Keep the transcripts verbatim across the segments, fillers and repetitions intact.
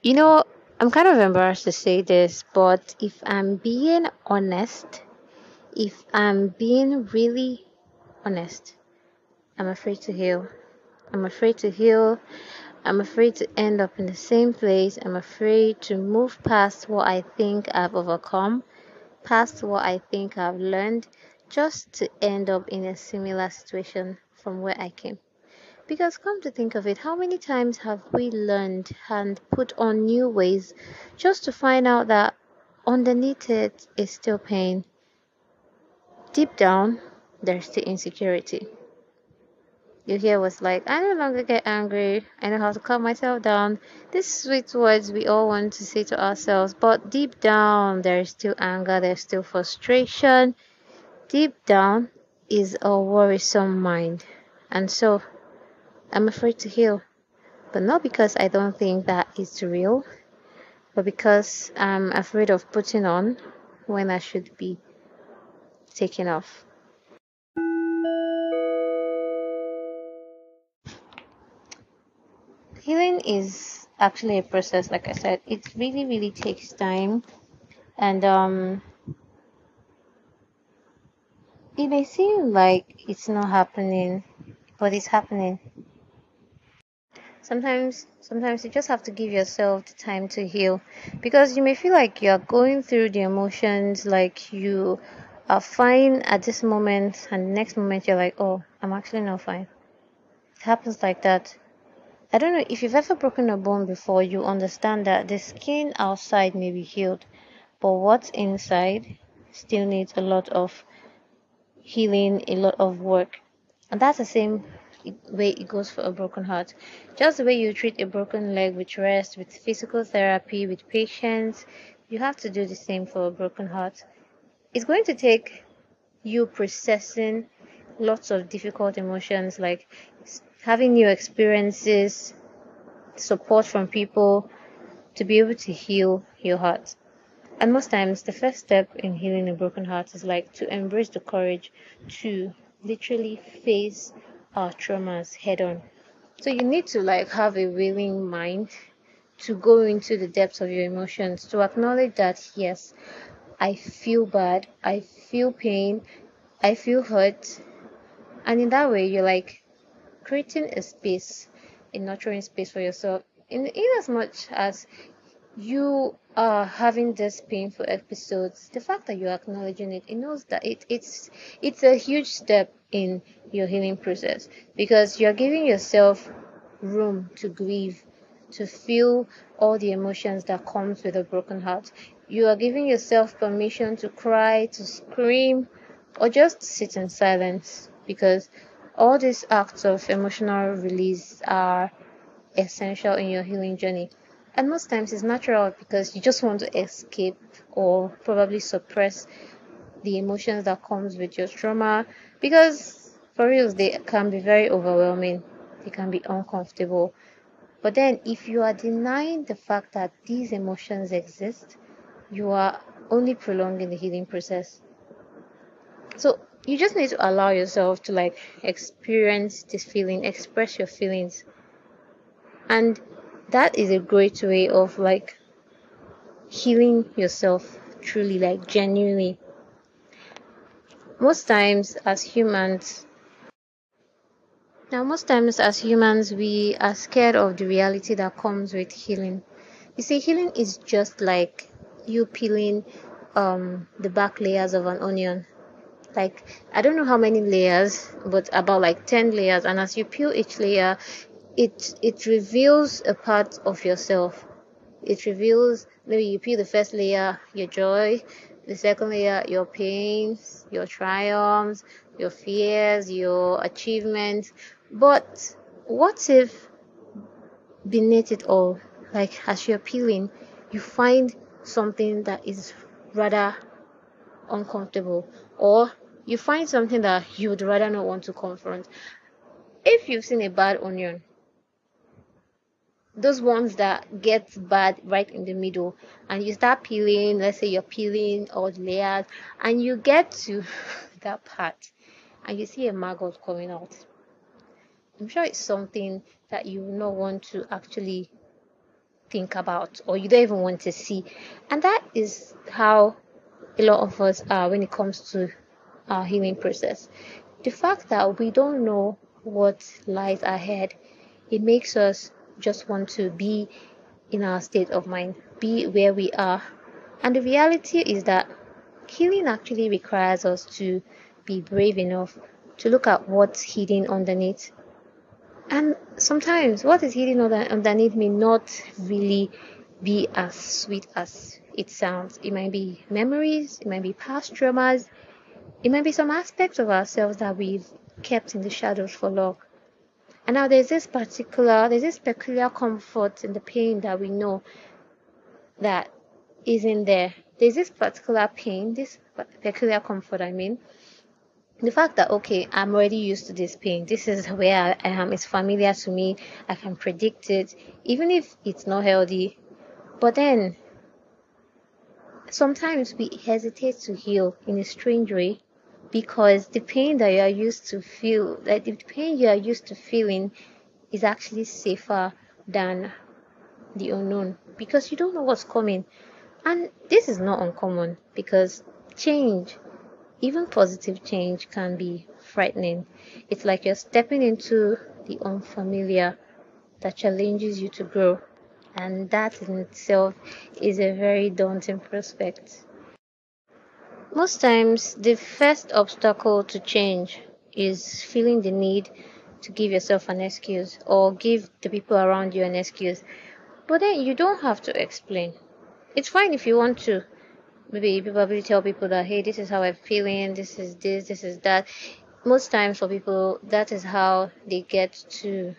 You know, I'm kind of embarrassed to say this, but if I'm being honest, if I'm being really honest, I'm afraid to heal. I'm afraid to heal. I'm afraid to end up in the same place. I'm afraid to move past what I think I've overcome, past what I think I've learned, just to end up in a similar situation from where I came. Because come to think of it, how many times have we learned and put on new ways just to find out that underneath it is still pain? Deep down, there's still insecurity. You hear what's like, I no longer get angry. I know how to calm myself down. These sweet words we all want to say to ourselves, but deep down, there's still anger, there's still frustration. Deep down is a worrisome mind. And so, I'm afraid to heal. But not because I don't think that it's real, but because I'm afraid of putting on when I should be taking off. Healing is actually a process, like I said. It really, really takes time, and um, it may seem like it's not happening, but it's happening. Sometimes, sometimes you just have to give yourself the time to heal, because you may feel like you are going through the emotions, like you are fine at this moment, and the next moment you're like, oh, I'm actually not fine. It happens like that. I don't know if you've ever broken a bone before, you understand that the skin outside may be healed, but what's inside still needs a lot of healing, a lot of work. And that's the same way it goes for a broken heart. Just the way you treat a broken leg with rest, with physical therapy, with patience, you have to do the same for a broken heart. It's going to take you processing lots of difficult emotions, like having new experiences, support from people to be able to heal your heart. And most times, the first step in healing a broken heart is like to embrace the courage to literally face our traumas head on. So you need to like have a willing mind to go into the depths of your emotions, to acknowledge that yes, I feel bad, I feel pain, I feel hurt, and in that way you're like creating a space, a nurturing space for yourself. In in as much as you are having this painful episodes, the fact that you're acknowledging it, it knows that it it's it's a huge step in your healing process, because you're giving yourself room to grieve, to feel all the emotions that comes with a broken heart. You are giving yourself permission to cry, to scream, or just sit in silence, because all these acts of emotional release are essential in your healing journey. And most times it's natural because you just want to escape or probably suppress the emotions that comes with your trauma, because for real they can be very overwhelming. They can be uncomfortable. But then if you are denying the fact that these emotions exist, you are only prolonging the healing process. So you just need to allow yourself to like experience this feeling, express your feelings. And that is a great way of like healing yourself truly, like genuinely. Most times as humans, now most times as humans, we are scared of the reality that comes with healing. You see, healing is just like you peeling um the back layers of an onion. Like, I don't know how many layers, but about like ten layers, and as you peel each layer, it it reveals a part of yourself. It reveals, maybe you peel the first layer, your joy, the second layer, your pains, your triumphs, your fears, your achievements. But what if beneath it all, like as you're peeling, you find something that is rather uncomfortable, or you find something that you would rather not want to confront? If you've seen a bad onion, those ones that get bad right in the middle, and you start peeling, let's say you're peeling all the layers, and you get to that part and you see a maggot coming out, I'm sure it's something that you will not want to actually think about or you don't even want to see. And that is how a lot of us are when it comes to our healing process. The fact that we don't know what lies ahead, it makes us just want to be in our state of mind, be where we are. And the reality is that healing actually requires us to be brave enough to look at what's hidden underneath. And sometimes what is hidden underneath may not really be as sweet as it sounds. It might be memories, it might be past traumas, it might be some aspects of ourselves that we've kept in the shadows for long. And now there's this particular, there's this peculiar comfort in the pain that we know that isn't there. There's this particular pain, this peculiar comfort, I mean, the fact that, okay, I'm already used to this pain, this is where I am, it's familiar to me, I can predict it, even if it's not healthy. But then sometimes we hesitate to heal in a strange way because the pain that you are used to feel, like the pain you are used to feeling, is actually safer than the unknown because you don't know what's coming. And this is not uncommon because change, even positive change, can be frightening. It's like you're stepping into the unfamiliar that challenges you to grow. And that in itself is a very daunting prospect. Most times, the first obstacle to change is feeling the need to give yourself an excuse or give the people around you an excuse. But then you don't have to explain. It's fine if you want to. Maybe probably tell people that, hey, this is how I'm feeling, this is this, this is that. Most times for people, that is how they get to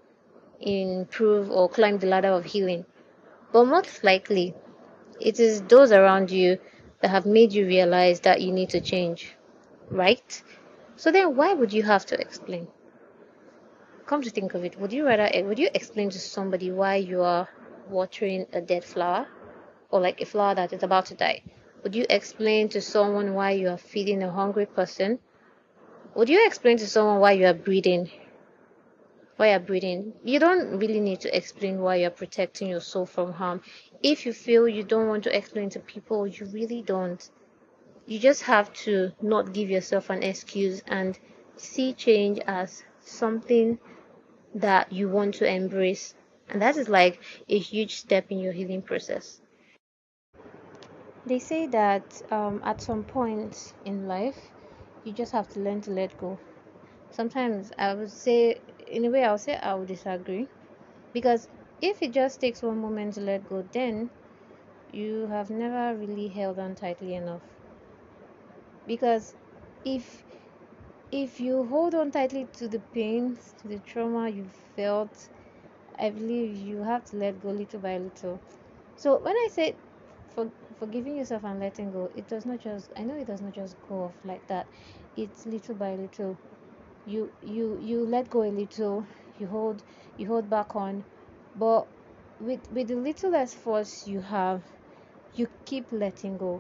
improve or climb the ladder of healing. But most likely, it is those around you that have made you realize that you need to change, right? So then why would you have to explain? Come to think of it, would you rather would you explain to somebody why you are watering a dead flower or like a flower that is about to die? Would you explain to someone why you are feeding a hungry person? Would you explain to someone why you are breathing? Why you're breathing? You don't really need to explain why you're protecting your soul from harm. If you feel you don't want to explain to people, you really don't. You just have to not give yourself an excuse and see change as something that you want to embrace. And that is like a huge step in your healing process. They say that um, at some point in life, you just have to learn to let go. Sometimes I would say, in a way, I would say I would disagree. Because if it just takes one moment to let go, then you have never really held on tightly enough. Because if if you hold on tightly to the pain, to the trauma you felt, I believe you have to let go little by little. So when I say for forgiving yourself and letting go, it does not just I know it does not just go off like that. It's little by little. You you you let go a little, you hold you hold back on, but with with the little less force you have, you keep letting go.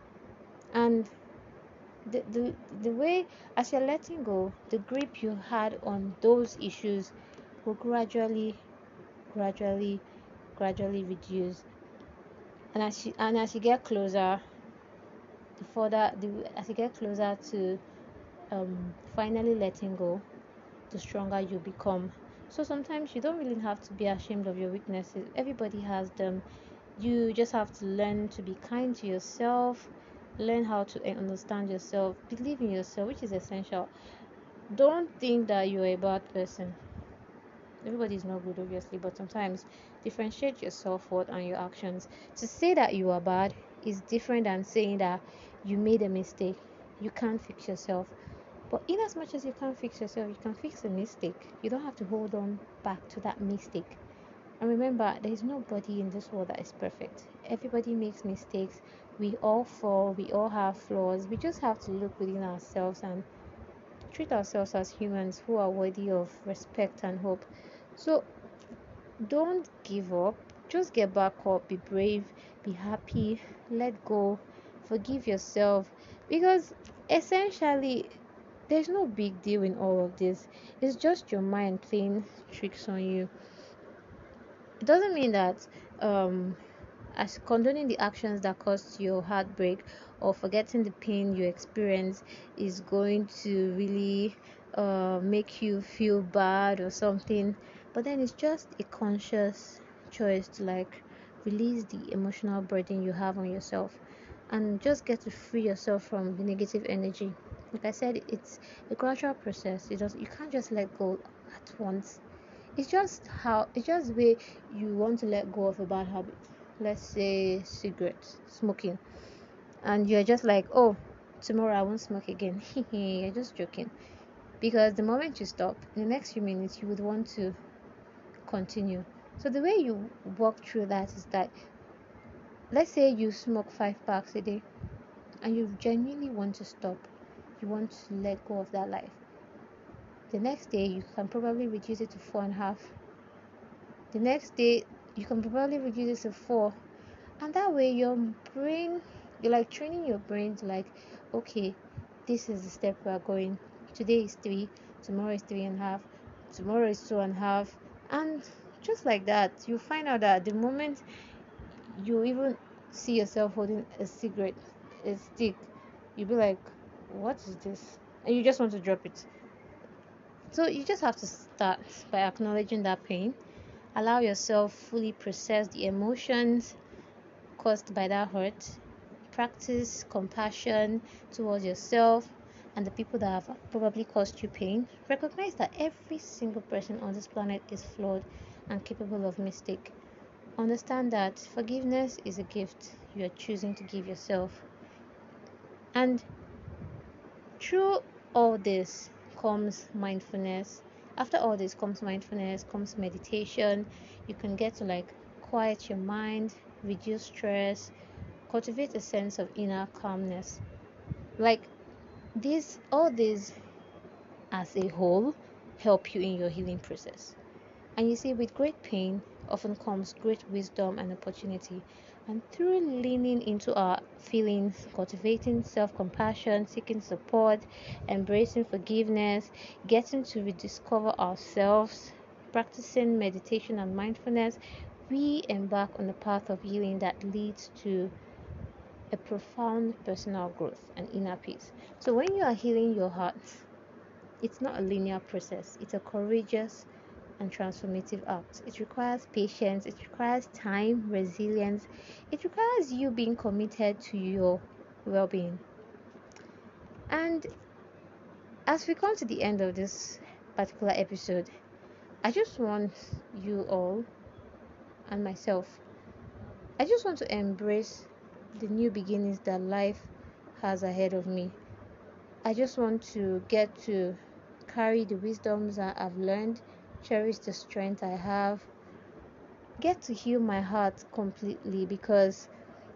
And the, the the way as you're letting go, the grip you had on those issues will gradually gradually gradually reduce. And as you and as you get closer, the further the as you get closer to um finally letting go, the stronger you become. So sometimes you don't really have to be ashamed of your weaknesses. Everybody has them. You just have to learn to be kind to yourself, learn how to understand yourself, believe in yourself, which is essential. Don't think that you're a bad person. Everybody is not good, obviously, but sometimes differentiate your self-worth and your actions. To say that you are bad is different than saying that you made a mistake. You can't fix yourself. But in as much as you can't fix yourself, you can fix a mistake. You don't have to hold on back to that mistake. And remember, there is nobody in this world that is perfect. Everybody makes mistakes. We all fall. We all have flaws. We just have to look within ourselves and treat ourselves as humans who are worthy of respect and hope. So don't give up. Just get back up. Be brave. Be happy. Let go. Forgive yourself. Because essentially, there's no big deal in all of this. It's just your mind playing tricks on you. It doesn't mean that um as condoning the actions that caused your heartbreak or forgetting the pain you experience is going to really uh, make you feel bad or something. But then it's just a conscious choice to like release the emotional burden you have on yourself and just get to free yourself from the negative energy. Like I said, it's a gradual process. It does you can't just let go at once. It's just how it's just the way you want to let go of a bad habit. Let's say cigarettes, smoking, and you're just like, oh, tomorrow I won't smoke again. You're just joking. Because the moment you stop, in the next few minutes you would want to continue. So the way you walk through that is that, let's say you smoke five packs a day and you genuinely want to stop. You want to let go of that life. The next day you can probably reduce it to four and a half. The next day you can probably reduce it to four. And that way your brain, you're like training your brain to like, okay, this is the step we're going. Today is three, tomorrow is three and a half, tomorrow is two and a half. And just like that, you find out that the moment you even see yourself holding a cigarette, a stick, you'll be like, what is this? And you just want to drop it. So you just have to start by acknowledging that pain. Allow yourself fully process the emotions caused by that hurt. Practice compassion towards yourself and the people that have probably caused you pain. Recognize that every single person on this planet is flawed and capable of mistake. Understand that forgiveness is a gift you are choosing to give yourself. And through all this comes mindfulness. After all this comes mindfulness, comes meditation. You can get to like quiet your mind, reduce stress, cultivate a sense of inner calmness. Like this, all these as a whole help you in your healing process. And you see, with great pain often comes great wisdom and opportunity. And through leaning into our feelings, cultivating self compassion, seeking support, embracing forgiveness, getting to rediscover ourselves, practicing meditation and mindfulness, we embark on a path of healing that leads to a profound personal growth and inner peace. So, when you are healing your heart, it's not a linear process, it's a courageous and transformative act. It requires patience, it requires time, resilience, it requires you being committed to your well being. And as we come to the end of this particular episode, I just want you all and myself, I just want to embrace the new beginnings that life has ahead of me. I just want to get to carry the wisdoms that I've learned, cherish the strength I have, get to heal my heart completely, because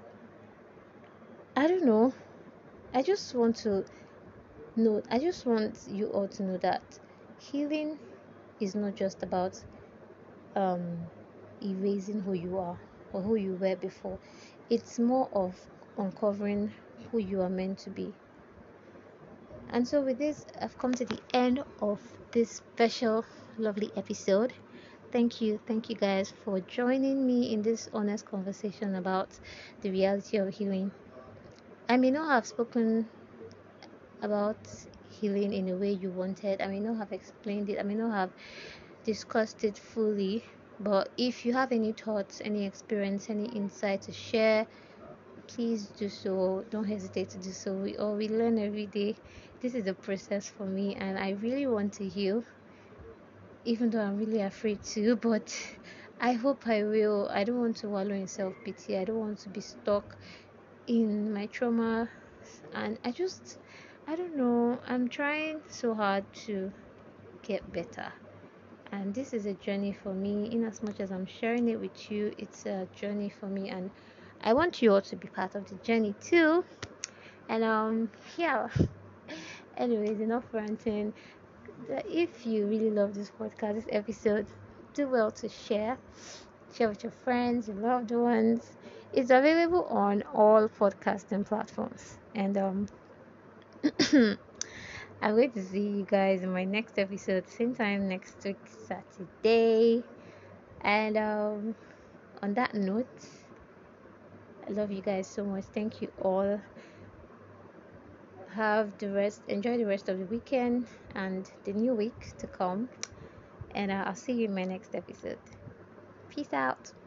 I don't know, I just want to know, I just want you all to know that healing is not just about um, erasing who you are or who you were before. It's more of uncovering who you are meant to be. And so with this, I've come to the end of this special, lovely episode. Thank you, thank you guys for joining me in this honest conversation about the reality of healing. I may not have spoken about healing in a way you wanted. I may not have explained it. I may not have discussed it fully. But if you have any thoughts, any experience, any insight to share, please do so. Don't hesitate to do so. We all we learn every day. This is a process for me, and I really want to heal, even though I'm really afraid to. But I hope I will. I don't want to wallow in self-pity. I don't want to be stuck in my trauma, and I just I don't know, I'm trying so hard to get better, and this is a journey for me. In as much as I'm sharing it with you, it's a journey for me, and I want you all to be part of the journey too. And um yeah, anyways, enough ranting. If you really love this podcast, this episode, do well to share share with your friends, your loved ones. It's available on all podcasting platforms, and um I'm going to see you guys in my next episode, same time next week, Saturday. And um, on that note, I love you guys so much. Thank you all. Have the rest, enjoy the rest of the weekend and the new week to come. And uh, I'll see you in my next episode. Peace out.